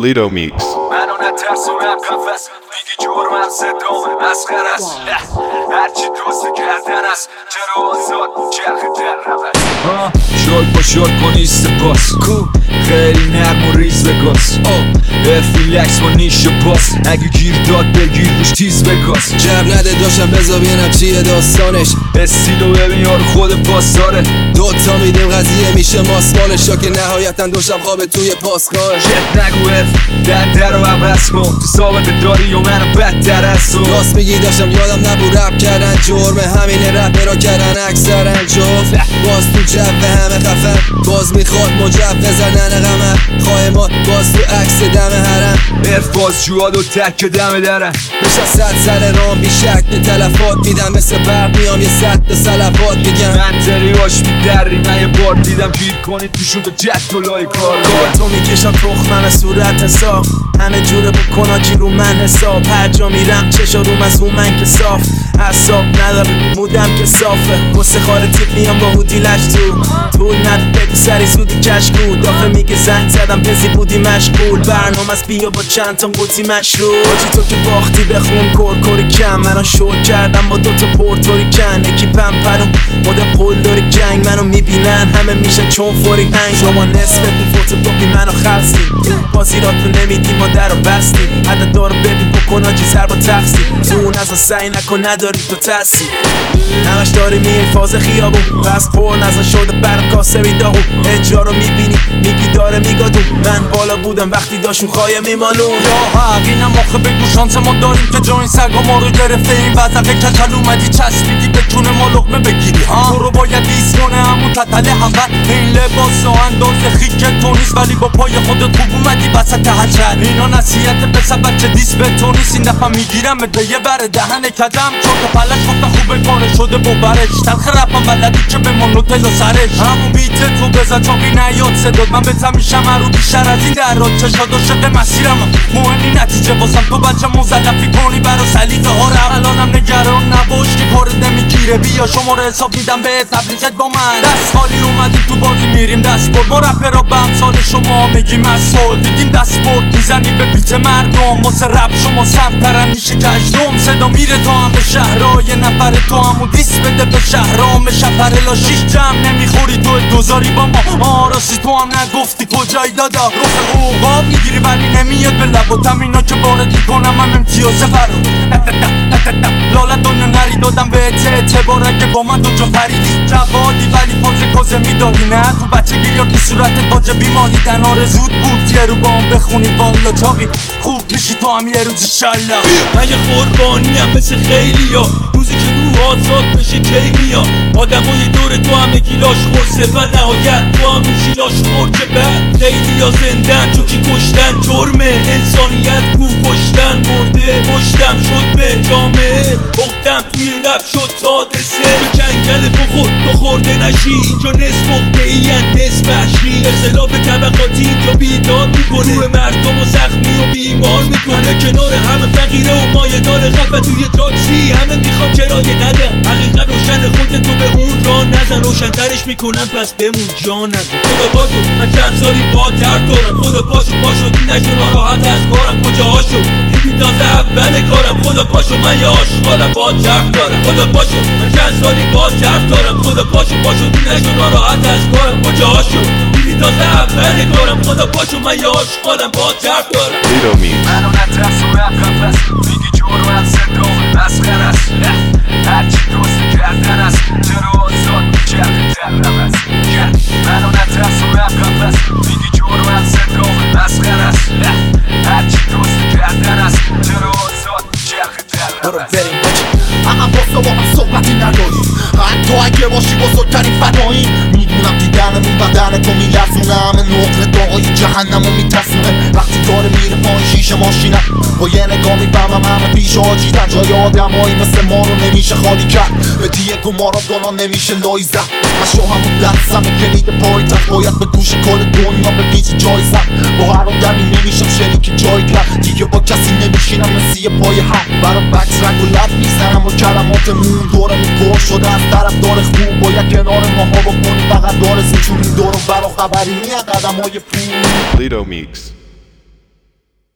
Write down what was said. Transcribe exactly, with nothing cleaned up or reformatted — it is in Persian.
Lido Mix. منو نترسونم قفص دیگه جرمم صدام مسخر است هرچی دوست کردن است چرا آزاد چرخ در روست شل با شل کن ایست باس کو خیلی نرم و ریز بگاس افیلکس با نیش باس اگه گیر داد بگیر روش تیز بگاس جب نده داشتم بذار بینم چیه داستانش استیلو ببین یارو خود پاسداره دوتا میدیم قضیه میشه ماسمالش که نهایتا دو شب خوابه توی پاسگاه شت نگو اف در در و عوض کن تو سابقه داری و منو بدتر از تو راست میگی داشتم یادم نبود رپ کردن جرمه همینه رپ را کردن اکثرا جفت باز تو جو همه خفن باز میخواد مجوز زدن قمر خواه ما باز تو عکس دم حرم ارف باز جواد و تک دم درم نشست سر رام بی شک به تلفات میدم مثل برق میام یه صد تا سلفات میگم منطقیاش میدری من یه بار دیدم گیر کنی توشون تو جد و لای کار تو میکشم تخمم صورت حساب همه جوره بکن آجی رو من حساب هر جا میرم چشا روم از اون من که صاف حساب نداره مودم که صافه گسته خاره تیپ میام با هودی لش تو طول ند بگو سری زودی کشکو دافه میگه زنگ زدم بزی بودی مشغول برنامه از بیا با چند تا قوطی مشروع آجی تو که باختی بخون کور کوری کم منو شور کردم با دوتا پورتوری کن اکیپم پرم مده پول داری جنگ منو میبینن همه میشن چون فوری هنگ شما نصف تو فوتوکوپی منو خلصی بازی را تو نمیدی ما در رو بستی عدد دارو ببین بکن آجی سر با تفسی تو اون ازا سعی نکن نداری تو تسی همش داری میای فاز خیابون پس پر نزا شده برم کاسه بیداغو اینجا رو میبینی میگی داره میگادون من بالا بودم وقتی داشون خواهی میمالون یا حق اینم آخه بگو شانس ما داریم که جا این سگا ما رو گرفته این وضعه کچل اومدی چسبیدی به چون ما لقمه بگیری ها تو رو باید ایست کنه همون تتل حقت این لباس و انداز خیک تو نیست ولی با پای خودت خوب اومدی وسط حشر اینا نصیحت پسر بچه دیست به تو نیست این دفعه میگیرم به یه بره دهن کدم چون که پلش گفته خوبه کاره شده ببرش تلخ رپم بلدی که به من نوتل و سرش همون بیت تو بزن چاقی نیاد صداد من بهتم میشم رو بیشتر از این درات چشاد و شده مسیرم مهمی نتیجه واسم تو بچه مزدفی کنی برا سلیقه ها رو الانم نگران نباش که کارت نمیگیره بیا شما رو حساب میدم به تبلیغت با من دست خالی اومدیم تو بازی میریم دست برد ما رپرها به امثال شما میگیم مسئول دیدیم دست برد میزنیم به بیت مردم واسه رپ شما سمترم میشه کشدم صدا میره تا هم به شهرها یه نفر تو همون دیست بده به شهرام شفر لاشیش جمع نمیخوری تو دوزاری با ما آراسی تو هم نگفتی کجایی دادا روح اوقاب میگیری ولی نمیاد به لباتم اینا که وارد میکنم هم امتیازه برا لالا دنیا نری دادم به اعتباره که با من دو جا پریدی جوادی ولی پاز کازه میدادی نه تو بچه گیریا تو صورت باج بیماری دن آرزود بود یه رو با هم بخونی والا چاقی خوب میشی تو هم یه روز انشالله من یه قربانیم مثل خیلی ها روزی که روح آزاد بشه کی میاد آدم های دور تو همه گیلاش خورسه و نهایت تو هم میشی لاش خور که بعد خیلی ها زندن چون کی کشتن جرمه انسانیت کو کشتن مرده پشتم شد به جامعه اختم توی لب شد تادسه به جنگل بخور تو خورده نشی اینجا نصف اخته ای نصف وحشی اختلاف طبقاتی اینجا بیداد میکنه روح مردم و زخمی و بیمار میکنه کنار همه فقیره و مایه داره خفه توی تاکسی همه میخوام کرایه ندم حقیقت روشن خودت تو به اون راه نزن روشن‌ترش میکنم پس بمون جا نزن خدا باشو من چند سالی با تر دارم خدا پاشو پاشو دی نشو ناراحت از کارم کجاها شد دیدی تازه اول کارم خدا پاشو من یه عاشقانم با تر دارم خدا پاشو من چند سالی با تر دارم خدا پاشو پاشو دی نشو ناراحت از کارم کجاها شد دیدی تازه اول کارم خدا پاشو من یه عاشقانم با تر دارم Lido Mix. منو نترسونم قفص میگی جرمم صدام مسخر است هرچی دوست کردن است چرا آزاد چرخ در روست منو نترسونم قفص میگی جرمم صدام مسخر است هرچی دوست کردن است چرا آزاد چرخ در روست اما باسا با هم صحبتی نداری حتی اگه باشی بزرگترین فدایی میدونم دیدنمون بدن تو میلرزونه همه نقطه دعای جهنمو میترسونه وقتی داره میره پایین شیشه ماشینم با یه نگاه میفهمم همه پیش آجیدن جای آدمایی مثل ما رو نمیشه خالی کرد به دیگه مارادونا نمیشه لای زد من شوهمون دستم کلید پایتخت باید به گوش کل دنیا به پیچ جای زد با هر آدمی نمیشم شریک جای کرد دیگه با کسی نمیشینم مثل یه پای هم برا بکس رنگ و لب میزنم و کلماتمون دورمون پر شده از طرف دار خوب باید کنار ماها بکنی فقط دار زیچونی دور و برا خبری نیه قدم های پول Lido Mix.